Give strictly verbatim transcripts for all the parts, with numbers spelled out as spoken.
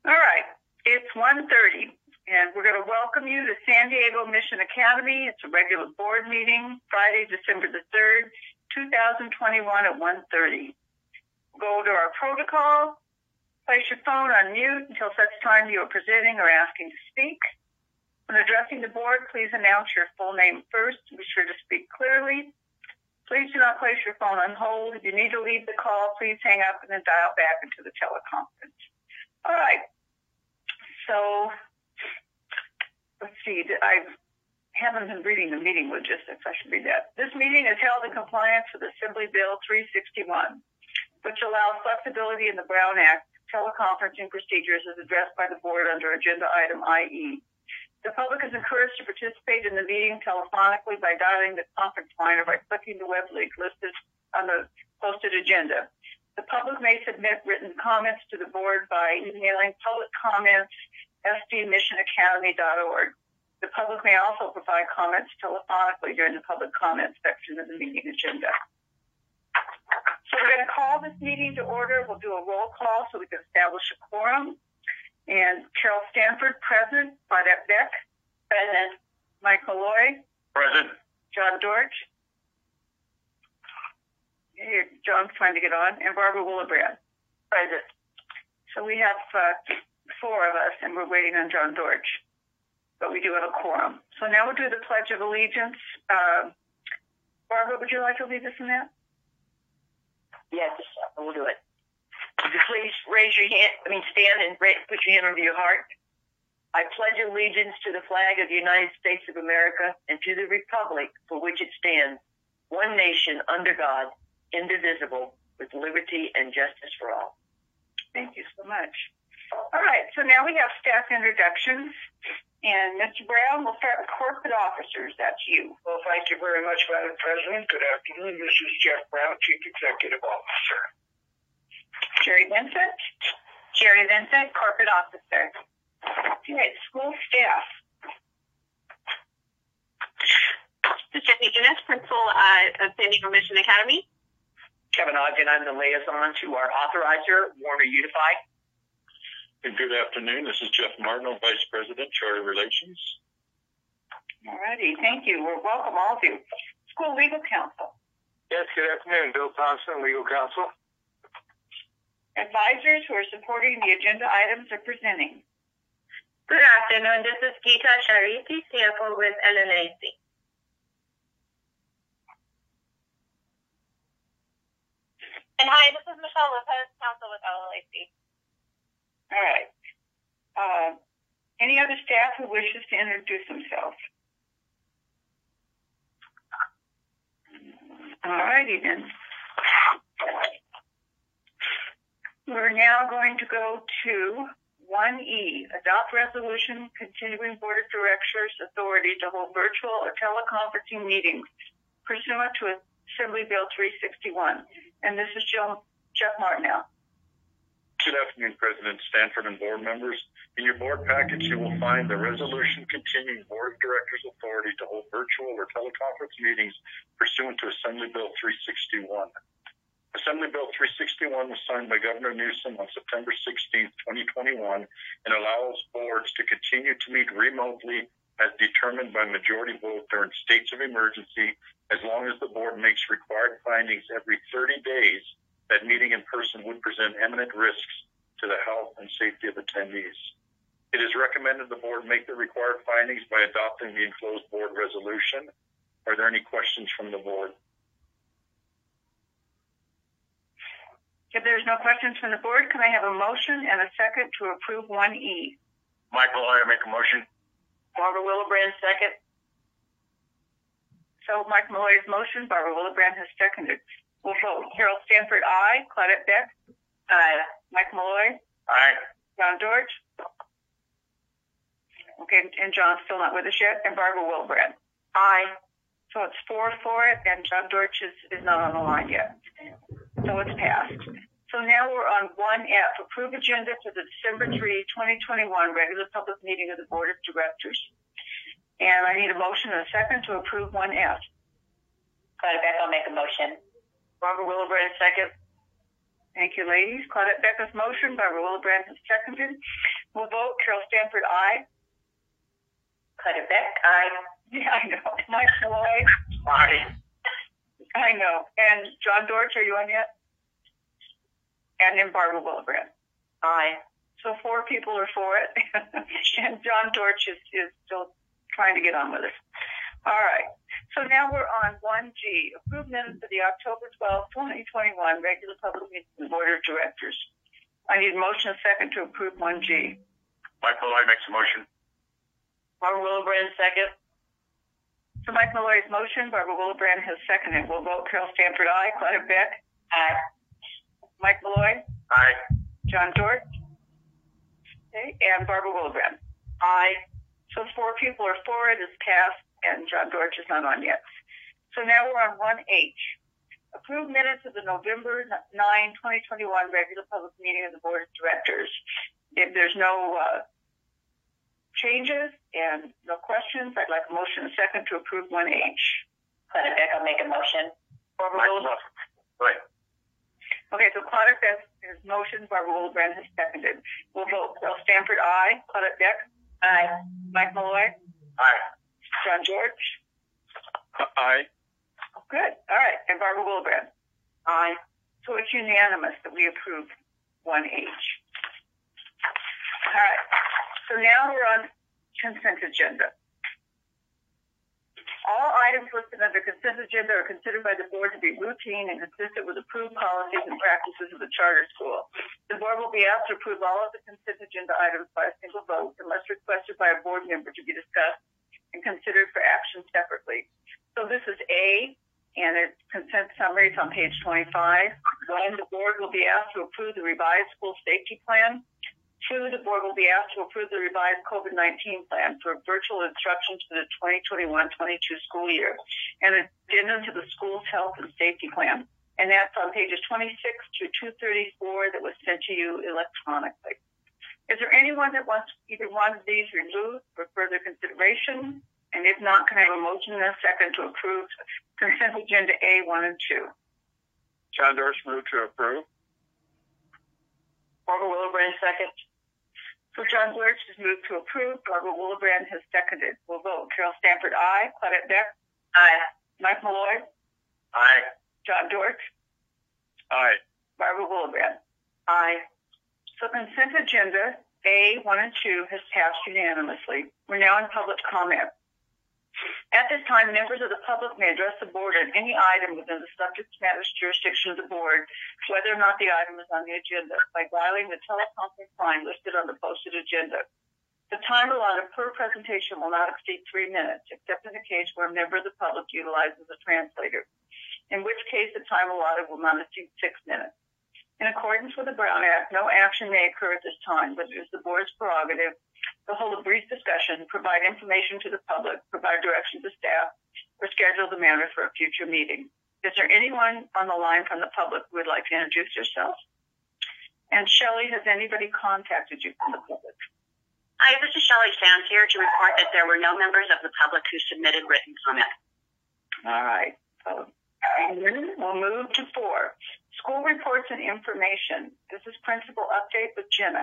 All right, it's one thirty, and we're going to welcome you to San Diego Mission Academy. It's a regular board meeting, Friday, December the third, two thousand twenty-one at one thirty. Go to our protocol, place your phone on mute until such time you are presenting or asking to speak. When addressing the board, please announce your full name first. Be sure to speak clearly. Please do not place your phone on hold. If you need to leave the call, please hang up and then dial back into the teleconference. All right. So, let's see. I haven't been reading the meeting logistics. I should read that. This meeting is held in compliance with Assembly Bill three sixty-one, which allows flexibility in the Brown Act teleconferencing procedures as addressed by the board under agenda item I E. The public is encouraged to participate in the meeting telephonically by dialing the conference line or by clicking the web link listed on the posted agenda. The public may submit written comments to the board by emailing public comments s d mission academy dot org. The public may also provide comments telephonically during the public comment section of the meeting agenda. So we're going to call this meeting to order. We'll do a roll call so we can establish a quorum. And Carol Stanford, present. Claudette Beck, present. Mike Malloy, present. John Dortch. Hey, John's trying to get on. And Barbara Willebrand, present. So we have uh, four of us, and we're waiting on John Dortch. But we do have a quorum. So now we'll do the Pledge of Allegiance. Uh, Barbara, would you like to lead us in that? Yes, we'll do it. Would you please raise your hand, I mean, stand and put your hand over your heart. I pledge allegiance to the flag of the United States of America and to the republic for which it stands, one nation under God, indivisible, with liberty and justice for all. Thank you so much. All right, so now we have staff introductions. And Mister Brown, we'll start with corporate officers. That's you. Well, thank you very much, Madam President. Good afternoon. This is Jeff Brown, Chief Executive Officer. Jerry Vincent. Jerry Vincent, corporate officer. Okay, school staff. Stephanie Guinness, principal uh, of San Diego Mission Academy. Kevin Ogden, I'm the liaison to our authorizer, Warner Unified. And good afternoon. This is Jeff Martineau, Vice President, Charter Relations. All righty. Thank you. We're welcome, all of you. School Legal Counsel. Yes, good afternoon. Bill Thompson, Legal Counsel. Advisors who are supporting the agenda items are presenting. Good afternoon. This is Geeta Sharifi, C F O with L L A C. And hi, this is Michelle Lopez, counsel with L L A C. All right. Uh, any other staff who wishes to introduce themselves? All righty then. We're now going to go to one E, adopt resolution continuing Board of Directors authority to hold virtual or teleconferencing meetings pursuant to Assembly Bill three sixty-one. And this is Joe, Jeff Martineau. Good afternoon, President Stanford and board members. In your board package, you will find the resolution continuing Board of Directors authority to hold virtual or teleconference meetings pursuant to Assembly Bill three sixty-one. Assembly Bill three sixty-one was signed by Governor Newsom on September sixteenth, twenty twenty-one, and allows boards to continue to meet remotely as determined by majority vote during states of emergency, as long as the board makes required findings every thirty days that meeting in person would present eminent risks to the health and safety of attendees. It is recommended the board make the required findings by adopting the enclosed board resolution. Are there any questions from the board? If there's no questions from the board, can I have a motion and a second to approve one E? Michael, I make a motion. Barbara Willebrand, second. So Mike Malloy's motion, Barbara Willebrand has seconded. We'll vote. Carol Stanford, aye. Claudette Beck? Aye. Mike Malloy? Aye. John Dortch? Okay, and John's still not with us yet. And Barbara Willebrand? Aye. So it's four for it, and John Dortch is, is not on the line yet. So it's passed. So now we're on one F, approve agenda for the December third, twenty twenty-one regular public meeting of the Board of Directors. And I need a motion and a second to approve one F. Claudette Beck, I'll make a motion. Barbara Willebrand, second. Thank you, ladies. Claudette Becker's motion, Barbara Willebrand has seconded. We'll vote. Carol Stanford, aye. Clutter Beck, aye. Yeah, I know. Mike Malloy. Aye. I know. And John Dortch, are you on yet? And then Barbara Willebrand. Aye. So four people are for it. And John Dortch is, is still trying to get on with it. All right. So now we're on one G. Approved minutes of the October twelfth, twenty twenty-one regular public meeting of the Board of Directors. I need a motion and a second to approve one G. Mike Malloy makes a motion. Barbara Willebrand, second. So Mike Malloy's motion, Barbara Willebrand has seconded. We'll vote. Carol Stanford, aye. Claudia Beck, Aye. Mike Malloy, Aye. John Dortch, okay, and Barbara Willebrand. Aye. So four people are for it. It's passed, and John Dortch is not on yet. So now we're on one H. Approved minutes of the November ninth, twenty twenty-one regular public meeting of the Board of Directors. If there's no uh, changes and no questions, I'd like a motion and a second to approve one H. Clutter Beck, I'll make a motion. Barbara Mike Willebrand. Malloy. Right. Okay, so Claudia Beck has motion, Barbara Willebrand has seconded. We'll vote. Carol Stanford, aye. Claudia Beck, Aye. Mike Malloy, Aye. John Dortch. Aye. Good. All right. And Barbara Willebrand. Aye. So it's unanimous that we approve one H. All right. So now we're on consent agenda. All items listed under consent agenda are considered by the board to be routine and consistent with approved policies and practices of the charter school. The board will be asked to approve all of the consent agenda items by a single vote unless requested by a board member to be discussed and considered for action separately. So this is A, and it's consent summary. It's on page twenty-five. One, the board will be asked to approve the revised school safety plan. Two, the board will be asked to approve the revised COVID nineteen plan for virtual instruction to the twenty twenty-one twenty-two school year and addendum to the school's health and safety plan. And that's on pages twenty-six to two thirty-four that was sent to you electronically. Is there anyone that wants either one of these removed for further consideration? And if not, can I have a motion and a second to approve consent agenda A one and two? John Dortch move to approve. Barbara Willebrand, second. So John Dortch has moved to approve. Barbara Willebrand has seconded. We'll vote. Carol Stanford, aye. Claudette Beck, Aye. Mike Malloy, Aye. John Dortch, Aye. Barbara Willebrand. Aye. So consent agenda A one and two has passed unanimously. We're now in public comment. At this time, members of the public may address the board on any item within the subject matter's jurisdiction of the board, whether or not the item is on the agenda, by dialing the teleconference line listed on the posted agenda. The time allotted per presentation will not exceed three minutes, except in the case where a member of the public utilizes a translator, in which case the time allotted will not exceed six minutes. In accordance with the Brown Act, no action may occur at this time, but it is the board's prerogative to hold a brief discussion, provide information to the public, provide direction to staff, or schedule the matter for a future meeting. Is there anyone on the line from the public who would like to introduce yourself? And Shelley, has anybody contacted you from the public? Hi, this is Shelley Sands here to report that there were no members of the public who submitted written comment. All right. So, we'll move to four. School reports and information. This is principal update with Jenna.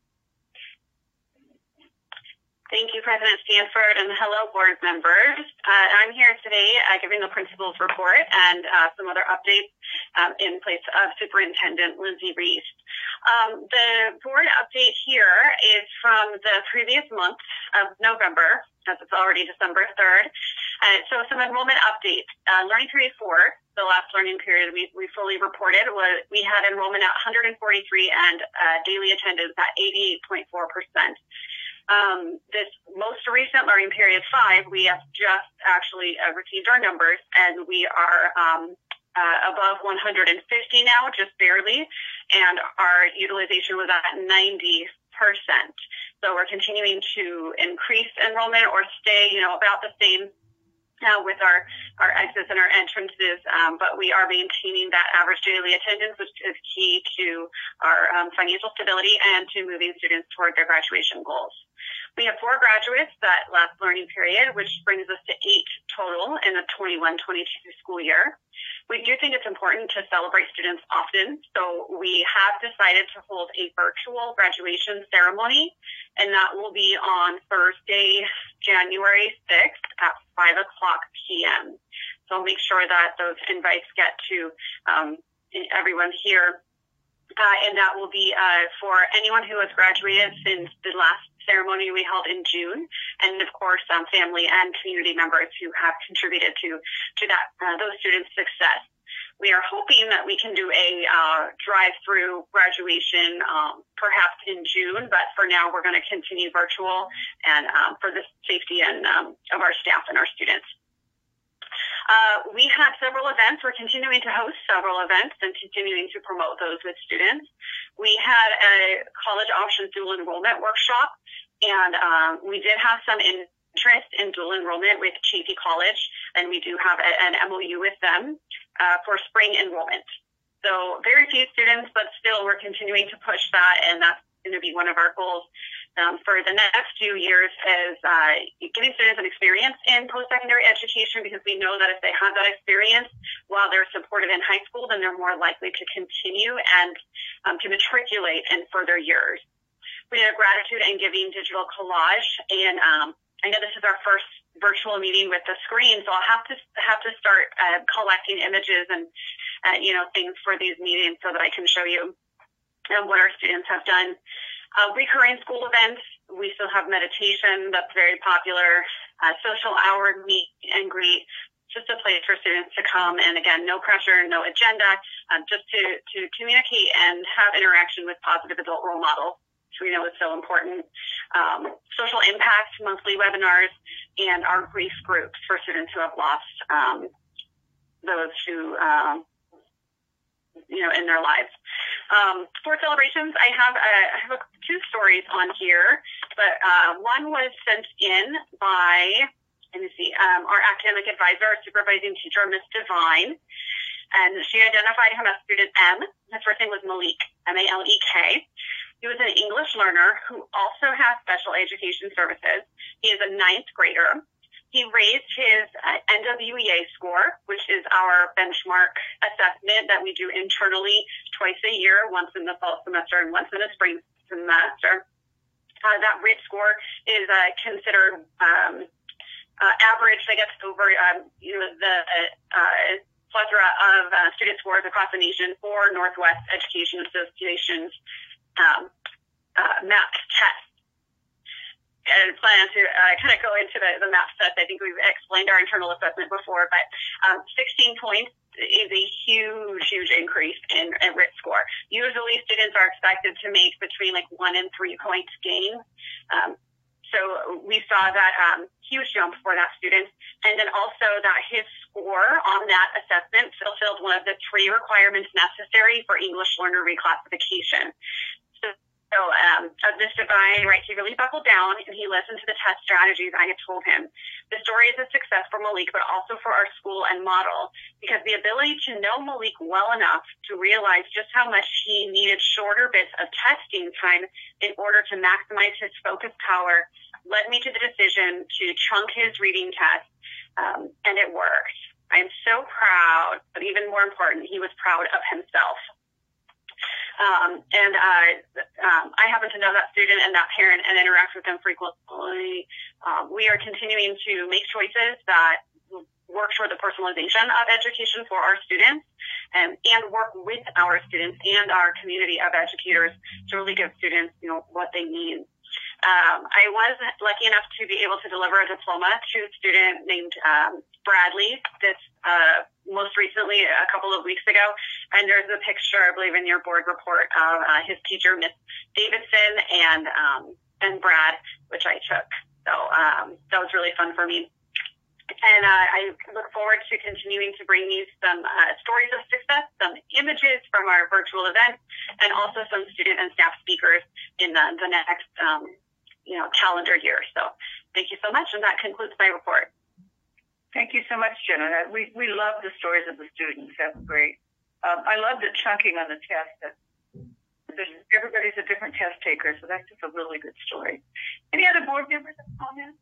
Thank you, President Stanford, and hello, board members. Uh, I'm here today uh, giving the principal's report and uh, some other updates um, in place of Superintendent Lindsay Reese. Um, the board update here is from the previous month of November, as it's already December third. Uh, so some enrollment updates. Uh, learning period four, the last learning period we, we fully reported, was we had enrollment at one hundred forty-three and uh, daily attendance at eighty-eight point four percent. Um, this most recent learning period five, we have just actually uh, received our numbers, and we are um, uh, above one hundred fifty now, just barely, and our utilization was at ninety percent. So we're continuing to increase enrollment or stay, you know, about the same uh, with our, our exits and our entrances, um, but we are maintaining that average daily attendance, which is key to our um, financial stability and to moving students toward their graduation goals. We have four graduates that last learning period, which brings us to eight total in the twenty-one twenty-two school year. We do think it's important to celebrate students often, so we have decided to hold a virtual graduation ceremony, and that will be on Thursday, January sixth at five o'clock p.m. So make sure that those invites get to um, everyone here. Uh, and that will be uh, for anyone who has graduated since the last ceremony we held in June, and of course, um, family and community members who have contributed to to that uh, those students' success. We are hoping that we can do a uh, drive-through graduation, um, perhaps in June, but for now, we're going to continue virtual, and um, for the safety and um, of our staff and our students. Uh, we had several events. We're continuing to host several events and continuing to promote those with students. We had a college options dual enrollment workshop, and um, we did have some interest in dual enrollment with Chaffey College, and we do have a, an M O U with them uh, for spring enrollment. So very few students, but still we're continuing to push that, and that's going to be one of our goals um, for the next few years is uh, giving students an experience in post-secondary education, because we know that if they have that experience while they're supported in high school, then they're more likely to continue and um, to matriculate in further years. We did a gratitude and giving digital collage, and um, I know this is our first virtual meeting with the screen, so I'll have to have to start uh, collecting images and uh, you know things for these meetings so that I can show you and what our students have done. Uh, recurring school events, we still have meditation that's very popular, uh, social hour, meet and greet, just a place for students to come. And again, no pressure, no agenda, um, just to, to communicate and have interaction with positive adult role models, which we know is so important. Um, social impact, monthly webinars, and our grief groups for students who have lost um, those who, um, you know, in their lives. Um, for celebrations, I have, a, I have a, two stories on here, but uh, one was sent in by, let me see, um, our academic advisor, our supervising teacher, Miss Devine, and she identified him as student M. His first name was Malik, M A L E K. He was an English learner who also has special education services. He is a ninth grader. He raised his uh, N W E A score, which is our benchmark assessment that we do internally twice a year, once in the fall semester and once in the spring semester. Uh, that R I T score is uh, considered um, uh, average, I guess, over um, you know the uh, plethora of uh, student scores across the nation for Northwest Education Association's um, uh, MAP test. And plan to uh, kind of go into the, the MAP test. I think we've explained our internal assessment before, but um, sixteen points is a huge, huge increase in, in R I T score. Usually students are expected to make between like one and three points gain. Um, so we saw that um, huge jump for that student. And then also that his score on that assessment fulfilled one of the three requirements necessary for English learner reclassification. So um, as Miz Devine, right, he really buckled down and he listened to the test strategies I had told him. The story is a success for Malik, but also for our school and model, because the ability to know Malik well enough to realize just how much he needed shorter bits of testing time in order to maximize his focus power led me to the decision to chunk his reading test, um, and it worked. I'm so proud, but even more important, he was proud of himself. Um, and uh, um, I happen to know that student and that parent and interact with them frequently. Um, we are continuing to make choices that work toward the personalization of education for our students, and, and work with our students and our community of educators to really give students, you know, what they need. Um, I was lucky enough to be able to deliver a diploma to a student named um, Bradley this uh, most recently a couple of weeks ago, and there's a picture, I believe, in your board report of uh, his teacher, Miss Davidson, and um, and Brad, which I took. So um, that was really fun for me. And uh, I look forward to continuing to bring you some uh, stories of success, some images from our virtual event, and also some student and staff speakers in the, the next um, you know, calendar year. So thank you so much, and that concludes my report. Thank you so much, Jenna. We we love the stories of the students. That's great. Um, I love the chunking on the test. That There's, everybody's a different test taker, so that's just a really good story. Any other board members have comments?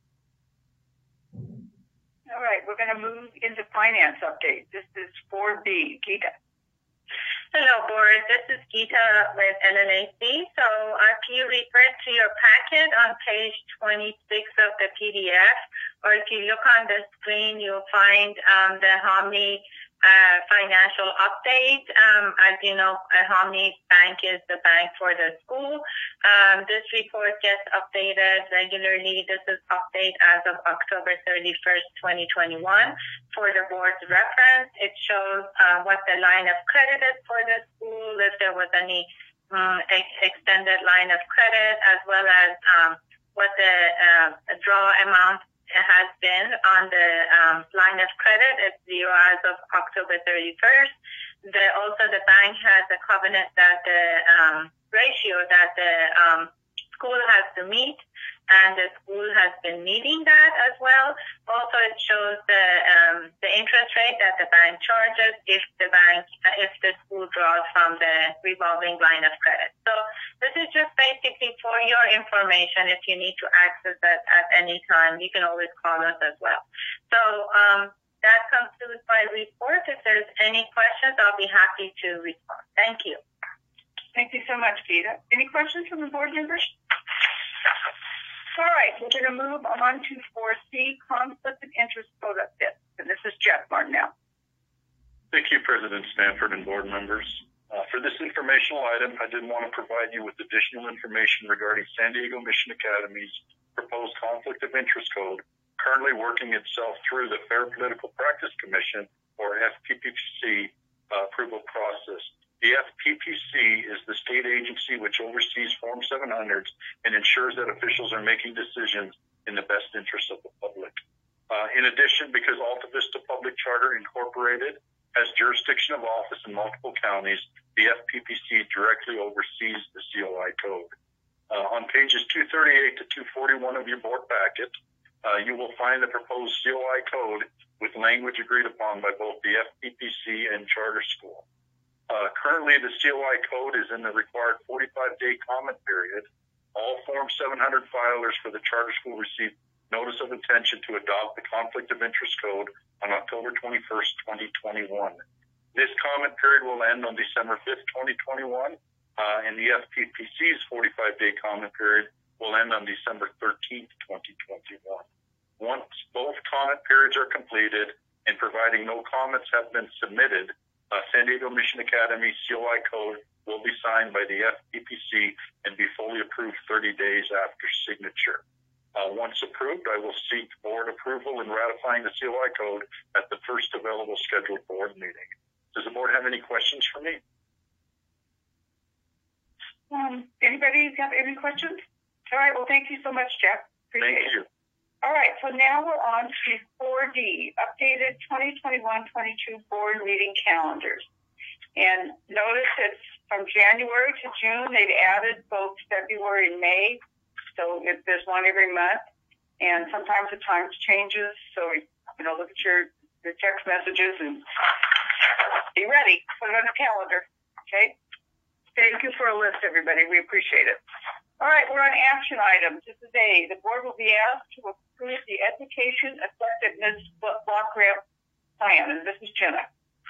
All right, we're going to move into finance update. This is four B. Geeta. Hello, board. This is Geeta with N N A C. So if you refer to your packet on page twenty-six of the P D F, or if you look on the screen, you'll find um, the Harmony uh, financial update. Um, as you know, Harmony Bank is the bank for the school. Um, this report gets updated regularly. This is update as of October thirty-first, twenty twenty-one. For the board's reference, it shows uh, what the line of credit is for the school, if there was any um, ex- extended line of credit, as well as um, what the uh, draw amount has been on the um, line of credit. It's zero as of October thirty-first. The, also, the bank has a covenant that the um, ratio that the um, school has to meet, and the school has been meeting that as well. Also, it shows the um, the interest rate that the bank charges if the bank if the school draws from the revolving line of credit. So this is just basically for your information. If you need to access that at any time, you can always call us as well. So um, that concludes my report. If there's any questions, I'll be happy to respond. Thank you. Thank you so much, Geeta. Any questions from the board members? All right, we're going to move on to four C, conflict of interest code update. And this is Jeff Martinell. Thank you, President Stanford and board members. Uh, for this informational item, I did want to provide you with additional information regarding San Diego Mission Academy's proposed conflict of interest code, currently working itself through the Fair Political Practice Commission, or F P P C, uh, approval process. The F P P C is the state agency which oversees Form seven hundreds and ensures that officials are making decisions in the best interest of the public. Uh, in addition, because Alta Vista Public Charter Incorporated has jurisdiction of office in multiple counties, the F P P C directly oversees the C O I code. Uh, on pages two thirty-eight to two forty-one of your board packet, uh, you will find the proposed C O I code with language agreed upon by both the F P P C and charter school. Uh, currently, the C O I code is in the required forty-five day comment period. All Form seven hundred filers for the charter school received notice of intention to adopt the conflict of interest code on October twenty-first, twenty twenty-one. This comment period will end on December fifth, twenty twenty-one, uh, and the F P P C's forty-five day comment period will end on December thirteenth, twenty twenty-one. Once both comment periods are completed and providing no comments have been submitted, Uh, San Diego Mission Academy C O I code will be signed by the F P P C and be fully approved thirty days after signature. Uh, once approved, I will seek board approval in ratifying the C O I code at the first available scheduled board meeting. Does the board have any questions for me? Um, anybody have any questions? All right, well, thank you so much, Jeff. Appreciate Thank you. it. All right, so now we're on to four D, updated twenty twenty-one twenty-two board meeting calendars. And notice it's from January to June, they've added both February and May, so if there's one every month. And sometimes the times changes, so, you know, look at your, your text messages and be ready, put it on the calendar, okay? Thank you for a list, everybody. We appreciate it. All right, we're on action items. This is A. The board will be asked to approve the Education Effectiveness Block Grant Plan. And this is Jenna.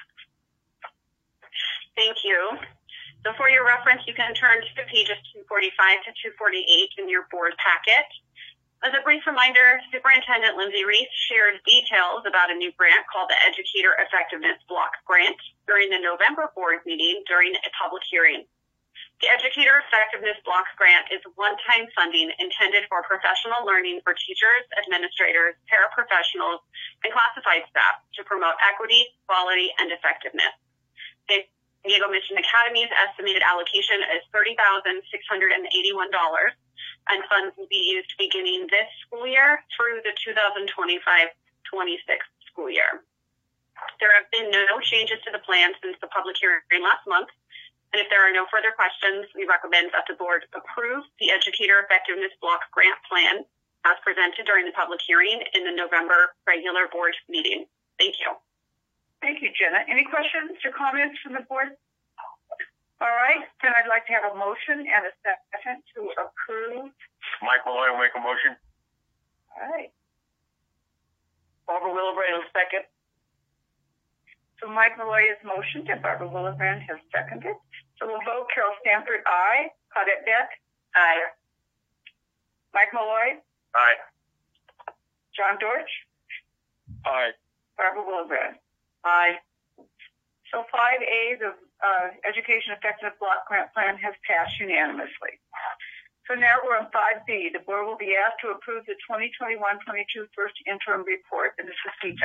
Thank you. So for your reference, you can turn to pages two forty-five to two forty-eight in your board packet. As a brief reminder, Superintendent Lindsay Reese shared details about a new grant called the Educator Effectiveness Block Grant during the November board meeting during a public hearing. The Educator Effectiveness Block Grant is one-time funding intended for professional learning for teachers, administrators, paraprofessionals, and classified staff to promote equity, quality, and effectiveness. San Diego Mission Academy's estimated allocation is thirty thousand six hundred eighty-one dollars, and funds will be used beginning this school year through the two thousand twenty-five twenty-six school year. There have been no changes to the plan since the public hearing last month. And if there are no further questions, we recommend that the board approve the Educator Effectiveness Block Grant Plan as presented during the public hearing in the November regular board meeting. Thank you. Thank you, Jenna. Any questions or comments from the board? All right, then I'd like to have a motion and a second to approve. Mike Malloy will make a motion. All right. Barbara Willebrand will second. So Mike Malloy has motioned and Barbara Willebrand has seconded. So we'll vote Carol Stanford, aye. Claudette Beck, Aye. Mike Malloy, Aye. John Dortch, Aye. Barbara Willebrand. Aye. So five A, the uh, Education Effectiveness Block Grant Plan has passed unanimously. So now we're on five B. The board will be asked to approve the twenty twenty-one twenty-two first interim report. And this is Gita.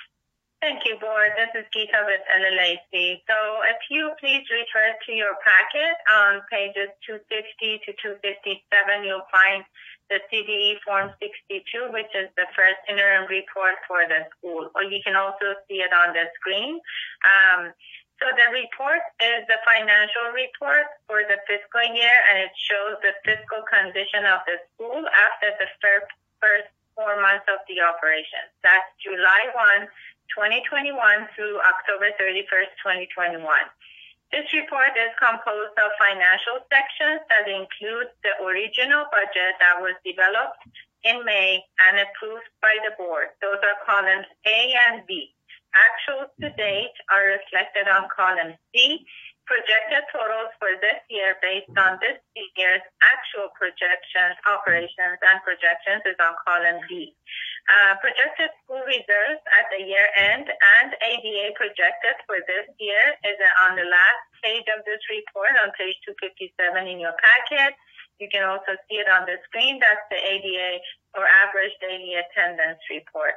Thank you, Board. This is Gita with N L A C. So if you please refer to your packet on pages two fifty to two fifty-seven, you'll find the C D E Form sixty-two, which is the first interim report for the school, or you can also see it on the screen. Um, so the report is the financial report for the fiscal year, and it shows the fiscal condition of the school after the first, first four months of the operation. That's July first, twenty twenty-one through October thirty-first, twenty twenty-one. This report is composed of financial sections that include the original budget that was developed in May and approved by the board. Those are columns A and B. Actuals to date are reflected on column C. Projected totals for this year based on this year's actual projections, operations, and projections is on column D. Uh, projected school reserves at the year end and A D A projected for this year is on the last page of this report on page two fifty-seven in your packet. You can also see it on the screen. That's the A D A or average daily attendance report.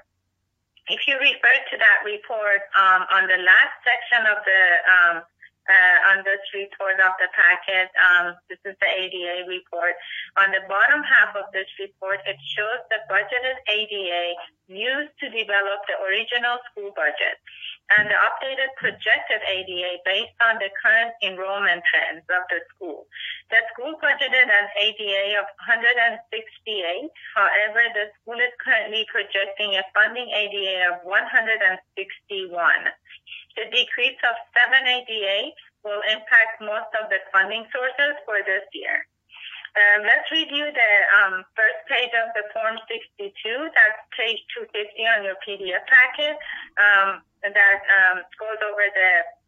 If you refer to that report um, on the last section of the um, Uh, on this report of the packet, um, this is the A D A report. On the bottom half of this report, it shows the budgeted A D A used to develop the original school budget and the updated projected A D A based on the current enrollment trends of the school. The school budgeted an A D A of one hundred sixty-eight. However, the school is currently projecting a funding A D A of one hundred sixty-one. The decrease of seven A D A will impact most of the funding sources for this year. Um, let's review the um, first page of the Form sixty-two. That's page two fifty on your P D F packet. Um, that um, goes over the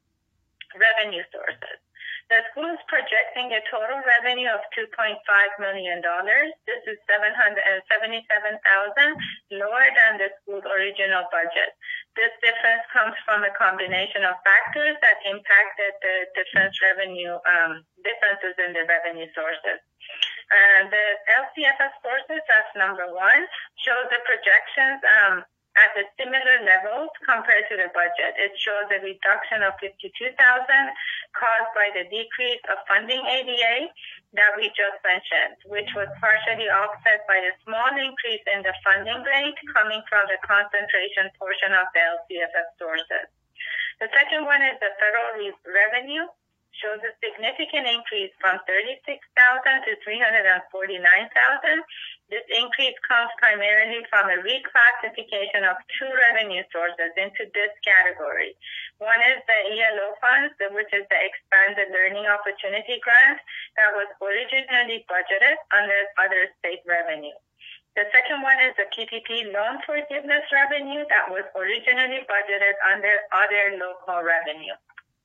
revenue sources. The school is projecting a total revenue of two point five million dollars. This is seven hundred seventy-seven thousand dollars lower than the school's original budget. This difference comes from a combination of factors that impacted the difference revenue, um, differences in the revenue sources. Uh, the L C F S sources, that's number one, shows the projections um, at the similar levels compared to the budget. It shows a reduction of fifty-two thousand dollars caused by the decrease of funding A D A that we just mentioned, which was partially offset by a small increase in the funding rate coming from the concentration portion of the L C F S sources. The second one is the federal re- revenue. Shows a significant increase from thirty-six thousand dollars to three hundred forty-nine thousand dollars. This increase comes primarily from a reclassification of two revenue sources into this category. One is the E L O funds, which is the Expanded Learning Opportunity Grant that was originally budgeted under other state revenue. The second one is the P P P loan forgiveness revenue that was originally budgeted under other local revenue.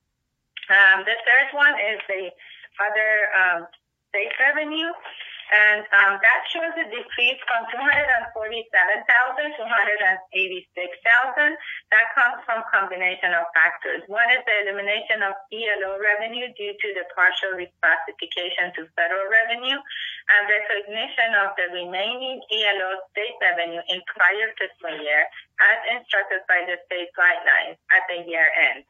Um, the third one is the other um, state revenue, and um, that shows a decrease from two hundred forty-seven thousand dollars to one hundred eighty-six thousand dollars. That comes from a combination of factors. One is the elimination of E L O revenue due to the partial reclassification to federal revenue and recognition of the remaining E L O state revenue in prior fiscal year as instructed by the state guidelines at the year end.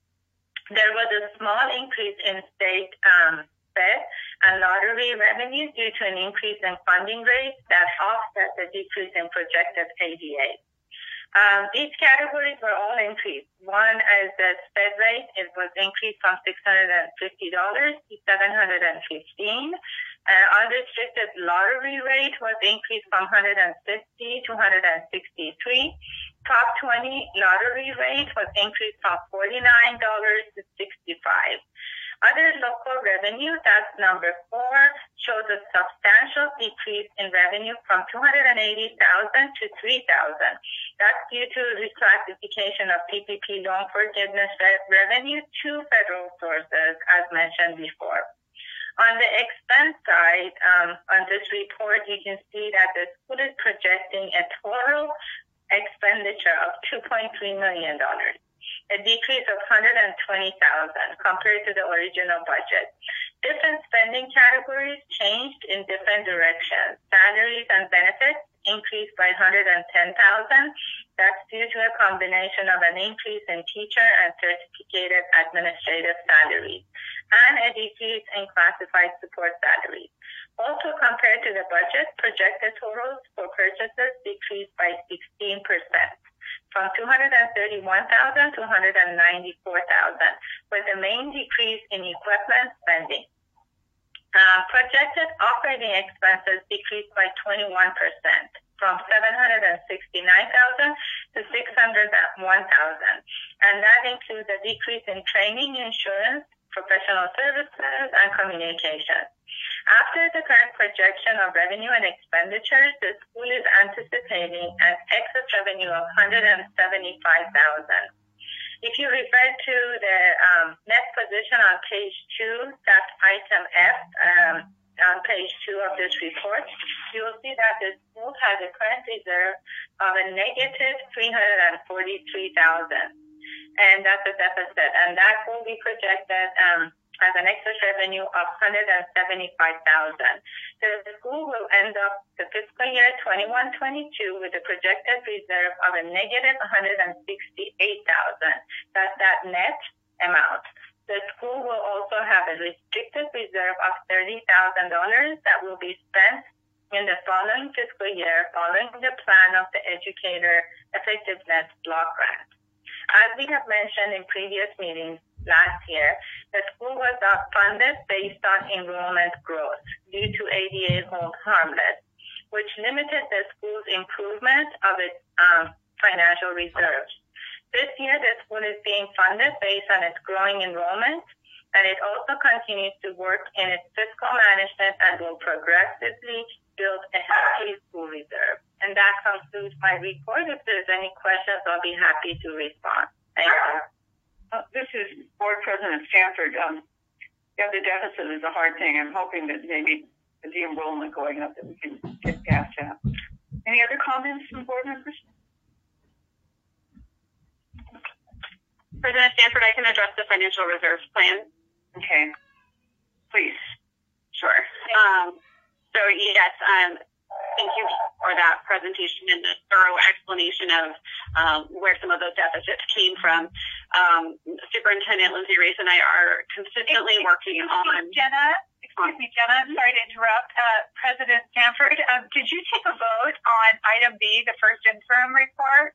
There was a small increase in state um, fed and lottery revenue due to an increase in funding rates that offset the decrease in projected A D A. Um, these categories were all increased. One is the fed rate. It was increased from six hundred fifty dollars to seven hundred fifteen dollars. Uh, unrestricted lottery rate was increased from one hundred fifty to one hundred sixty-three. Top twenty lottery rate was increased from forty-nine dollars to sixty-five dollars. Other local revenue, that's number four, shows a substantial decrease in revenue from two hundred eighty thousand dollars to three thousand dollars. That's due to reclassification of P P P loan forgiveness revenue to federal sources, as mentioned before. On the expense side, um, on this report, you can see that the school is projecting a total expenditure of two point three million dollars, a decrease of one hundred twenty thousand dollars compared to the original budget. Different spending categories changed in different directions. Salaries and benefits increased by one hundred ten thousand dollars. That's due to a combination of an increase in teacher and certificated administrative salaries and a decrease in classified support salaries. Also, compared to the budget, projected totals for purchases decreased by sixteen percent, from two hundred thirty-one thousand dollars to one hundred ninety-four thousand dollars, with the main decrease in equipment spending. Uh, projected operating expenses decreased by twenty-one percent, from seven hundred sixty-nine thousand dollars to six hundred one thousand dollars, and that includes a decrease in training, insurance, professional services, and communication. After the current projection of revenue and expenditures, the school is anticipating an excess revenue of one hundred seventy-five thousand dollars. If you refer to the um, net position on page two, that's item F, um, on page two of this report, you will see that the school has a current reserve of a negative three hundred forty-three thousand dollars, and that's a deficit, and that will be projected um, as an excess revenue of one hundred seventy-five thousand dollars. The school will end up the fiscal year twenty-one twenty-two with a projected reserve of a negative one hundred sixty-eight thousand dollars. That's that net amount. The school will also have a restricted reserve of thirty thousand dollars that will be spent in the following fiscal year following the plan of the Educator Effectiveness Block Grant. As we have mentioned in previous meetings last year, the school was not funded based on enrollment growth due to A D A hold harmless, which limited the school's improvement of its um, financial reserves. This year, the school is being funded based on its growing enrollment, and it also continues to work in its fiscal management and will progressively build a healthy school reserve. And that concludes my report. If there's any questions, I'll be happy to respond. Thank you. Uh, this is Board President Stanford. Um, yeah, the deficit is a hard thing. I'm hoping that maybe the enrollment going up that we can get past that. Any other comments from board members? President Stanford, I can address the financial reserve plan. Okay. Please. Sure. Um, so, yes, um, thank you for that presentation and the thorough explanation of um, where some of those deficits came from. Um, Superintendent Lindsay Reese and I are consistently excuse working me, on... Jenna, excuse me, Jenna, I'm sorry to interrupt. Uh, President Stanford, um, did you take a vote on item B, the first interim report?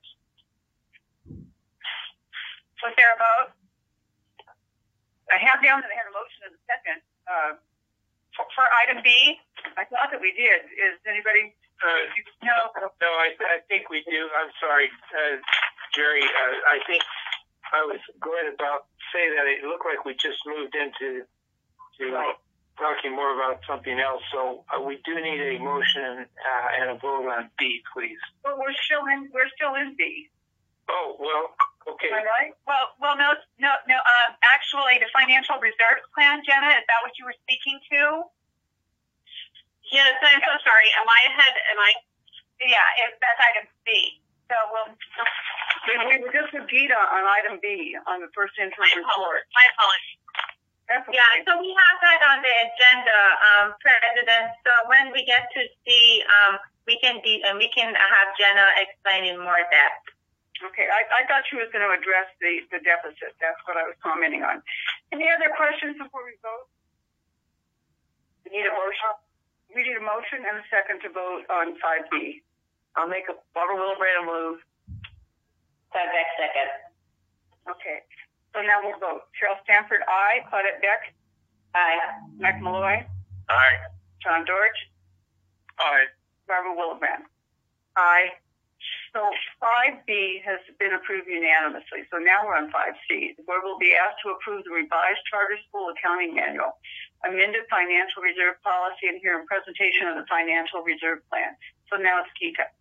Was there a vote? I have down that I had a motion in a second. Uh, For, for item B? I thought that we did. Is anybody? Uh, No. no, I, I think we do. I'm sorry, uh, Jerry. Uh, I think I was going about to say that it looked like we just moved into to Right. talking more about something else. So uh, we do need a motion uh, and a vote on B, please. Well, we're still in. We're still in B. Oh well, okay. Am I right? Well, well, no, no, no. Um, actually, the financial reserves plan, Jenna, is that what you were speaking to? Yes, I'm so sorry. Am I ahead? Am I? Yeah, it, that's item B. So we'll. Then we were just with Gita on item B on the first interim My report. apologies. My apologies. That's okay. Yeah, so we have that on the agenda, um, President. So when we get to see, um, we can be, and we can have Jenna explain in more depth. Okay, I, I thought she was going to address the, the deficit. That's what I was commenting on. Any other questions before we vote? We need a motion. We need a motion and a second to vote on five B. I'll make a Barbara Willebrand move. Todd Beck second. Okay, so now we'll vote. Cheryl Stanford, aye. Claudette Beck? Aye. Mike Malloy? Aye. John Dorch? Aye. Barbara Willebrand? Aye. So five B has been approved unanimously. So now we're on five C. The board will be asked to approve the revised charter school accounting manual, amended financial reserve policy, and hear a presentation of the financial reserve plan. So now it's Geeta.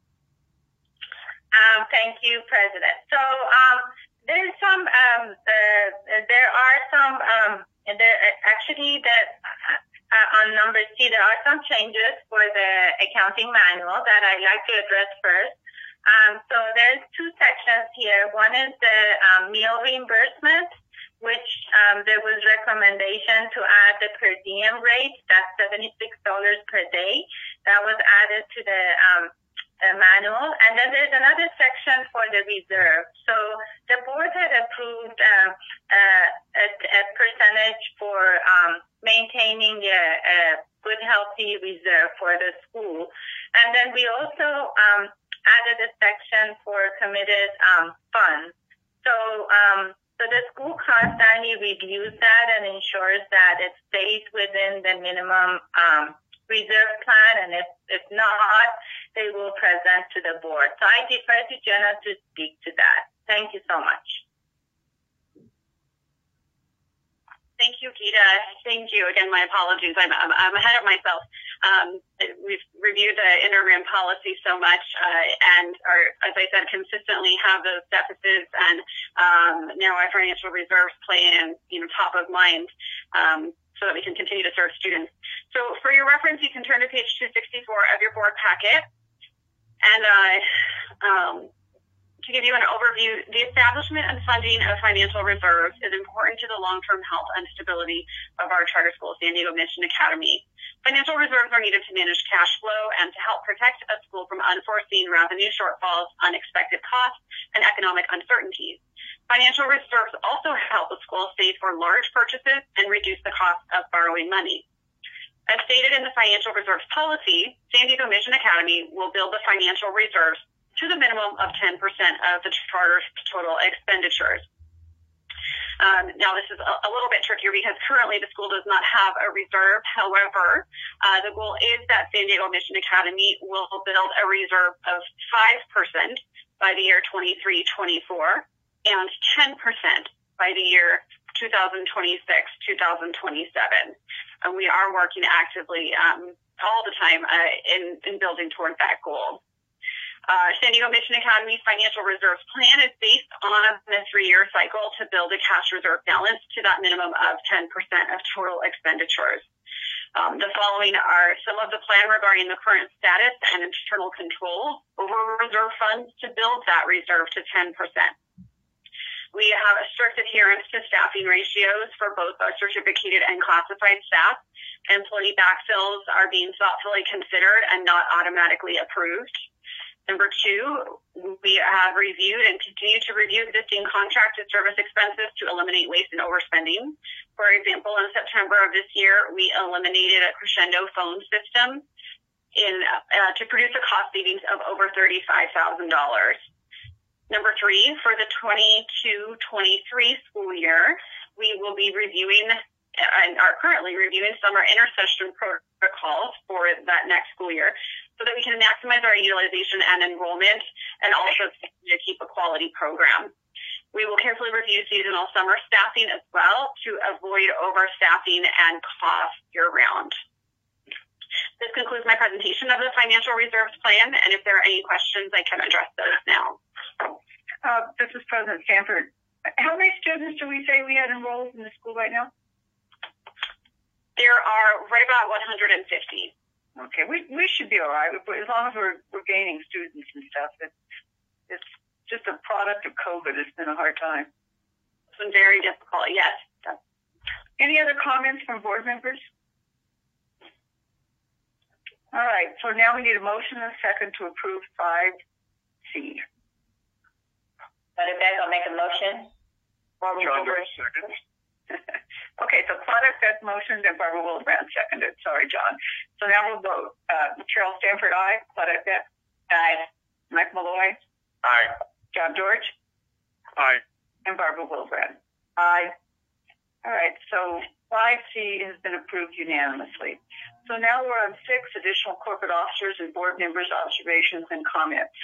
Um, thank you, President. So um, there's some, um, uh, there are some, um, there actually that uh, on number C, there are some changes for the accounting manual that I'd like to address first. Um, so there's two sections here. One is the um, meal reimbursement, which um, there was recommendation to add the per diem rate. That's seventy-six dollars per day. That was added to the um, uh, manual. And then there's another section for the reserve. So the board had approved uh, uh, a, a percentage for um, maintaining a, a good, healthy reserve for the school. And then we also um, added a section for committed um, funds. So, um, so the school constantly reviews that and ensures that it stays within the minimum um, reserve plan, and if, if not, they will present to the board. So I defer to Jenna to speak to that. Thank you so much. Thank you, Geeta. Thank you. Again, my apologies. I'm, I'm, I'm ahead of myself. Um, we've reviewed the interim policy so much, uh, and are, as I said, consistently have those deficits and um, now our financial reserves plan, you know, top of mind, um, so that we can continue to serve students. So, for your reference, you can turn to page two sixty-four of your board packet, and uh, um, to give you an overview, the establishment and funding of financial reserves is important to the long-term health and stability of our charter school, San Diego Mission Academy. Financial reserves are needed to manage cash flow and to help protect a school from unforeseen revenue shortfalls, unexpected costs, and economic uncertainties. Financial reserves also help the school save for large purchases and reduce the cost of borrowing money. As stated in the financial reserves policy, San Diego Mission Academy will build the financial reserves to the minimum of ten percent of the charter's total expenditures. Um, now, this is a, a little bit trickier because currently the school does not have a reserve. However, uh, the goal is that San Diego Mission Academy will build a reserve of five percent by the year twenty-three twenty-four and ten percent by the year two thousand twenty-six two thousand twenty-seven. And we are working actively um, all the time uh, in, in building toward that goal. Uh, San Diego Mission Academy's financial reserves plan is based on a three-year cycle to build a cash reserve balance to that minimum of ten percent of total expenditures. Um, the following are some of the plan regarding the current status and internal controls over reserve funds to build that reserve to ten percent. We have a strict adherence to staffing ratios for both our certificated and classified staff. Employee backfills are being thoughtfully considered and not automatically approved. Number two, we have reviewed and continue to review existing contracted service expenses to eliminate waste and overspending. For example, in September of this year, we eliminated a Crescendo phone system in uh, to produce a cost savings of over thirty-five thousand dollars. Number three, for the twenty-two twenty-three school year, we will be reviewing and are currently reviewing summer intersession protocols for that next school year so that we can maximize our utilization and enrollment and also to keep a quality program. We will carefully review seasonal summer staffing as well to avoid overstaffing and cost year-round. This concludes my presentation of the financial reserves plan, and if there are any questions, I can address those now. Uh, this is President Stanford. How many students do we say we had enrolled in the school right now? There are right about one hundred fifty. Okay, we we should be all right as long as we're we're gaining students and stuff. It's it's just a product of COVID. It's been a hard time. It's been very difficult. Yes. Any other comments from board members? All right. So now we need a motion and a second to approve five C. Madam Beck, I'll make a motion. John Doe, second. Okay, so Claudette Beck motioned and Barbara Willebrand seconded. Sorry, John. So now we'll vote. Uh, Cheryl Stanford, aye. Claudette Beck? Aye. Mike Malloy? Aye. John George? Aye. And Barbara Willebrand? Aye. All right, so five C has been approved unanimously. So now we're on six, additional corporate officers and board members' observations and comments.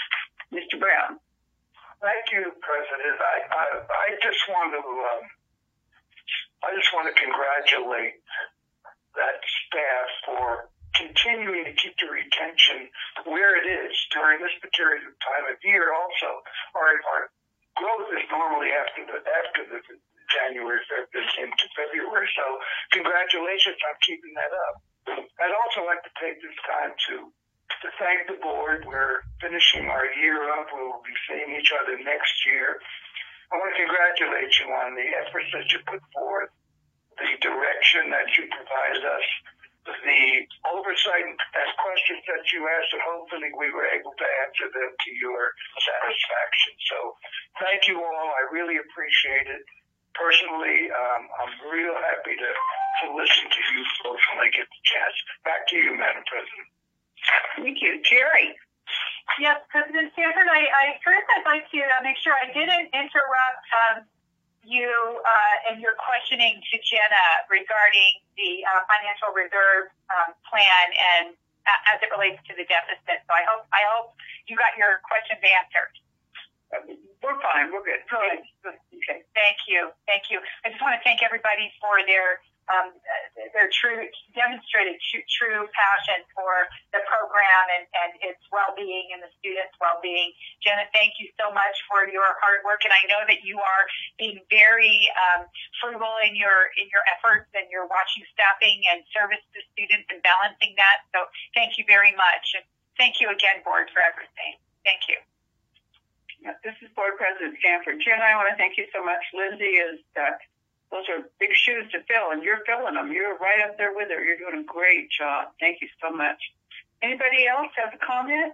Mister Brown. Thank you, President. I, I, I just want to, um, I just want to congratulate that staff for continuing to keep the retention where it is during this period of time of year. Also, our, our growth is normally after the after the January, February, into February. So, congratulations on keeping that up. I'd also like to take this time to to thank the board. We're finishing our year up. We'll be seeing each other next year. I want to congratulate you on the efforts that you put forth, the direction that you provided us, the oversight and questions that you asked, and hopefully we were able to answer them to your satisfaction. So thank you all. I really appreciate it. Personally, um, I'm real happy to, to listen to you folks when I get the chance. Back to you, Madam President. Thank you. Jerry. Yes, President Stanford, I, I first I'd like to uh, make sure I didn't interrupt um, you uh, in your questioning to Jenna regarding the uh, financial reserve um, plan and uh, as it relates to the deficit. So I hope I hope you got your questions answered. We're fine. We're good. Good. Okay. Thank you. Thank you. I just want to thank everybody for their um, their true demonstrated true, true passion for the program and, and its well-being and the students' well-being. Jenna, thank you so much for your hard work, and I know that you are being very um, frugal in your in your efforts, and you're watching staffing and service to students and balancing that. So thank you very much, and thank you again, board, for everything. Thank you. Yeah, this is Board President Stanford. Jenna, I want to thank you so much. Lindsay is, uh, those are big shoes to fill, and you're filling them. You're right up there with her. You're doing a great job. Thank you so much. Anybody else have a comment?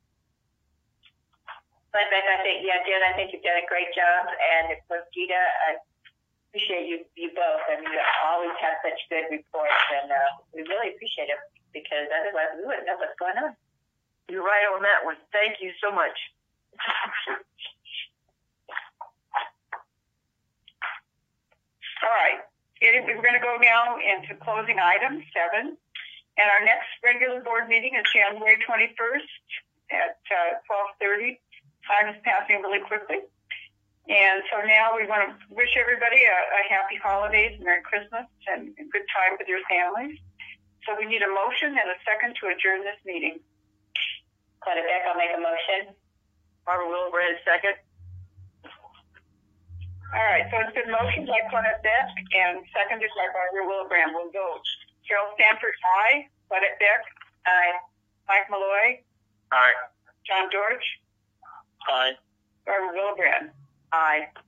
Linda, I think, yeah, Jen, I think you've done a great job. And of course, Gita, I appreciate you, you both. I mean, you always have such good reports, and uh, we really appreciate it because otherwise we wouldn't know what's going on. You're right on that one. Thank you so much. All right. We're going to go now into closing item seven. And our next regular board meeting is January twenty-first at uh, twelve thirty. Time is passing really quickly. And so now we want to wish everybody a, a happy holidays, Merry Christmas, and a good time with your families. So we need a motion and a second to adjourn this meeting. Claudia Beck, I'll make a motion. Barbara Wilbrand, second. All right, so it's been motioned by Claudette Beck and seconded by Barbara Wilbrand. We'll vote. Carol Stanford, aye. Claudette Beck, aye. Mike Malloy, Aye. John Dorch, Aye. Barbara Wilbrand, aye.